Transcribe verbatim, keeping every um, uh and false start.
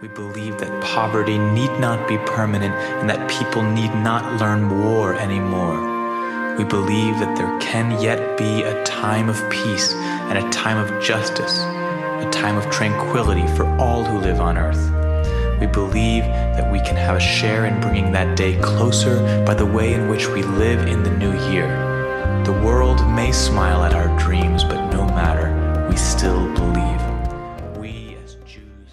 We believe that poverty need not be permanent and that people need not learn war anymore. We believe that there can yet be a time of peace and a time of justice, a time of tranquility for all who live on earth. We believe that we can have a share in bringing that day closer by the way in which we live in the new year. The world may smile at our dreams, but no matter, we still believe.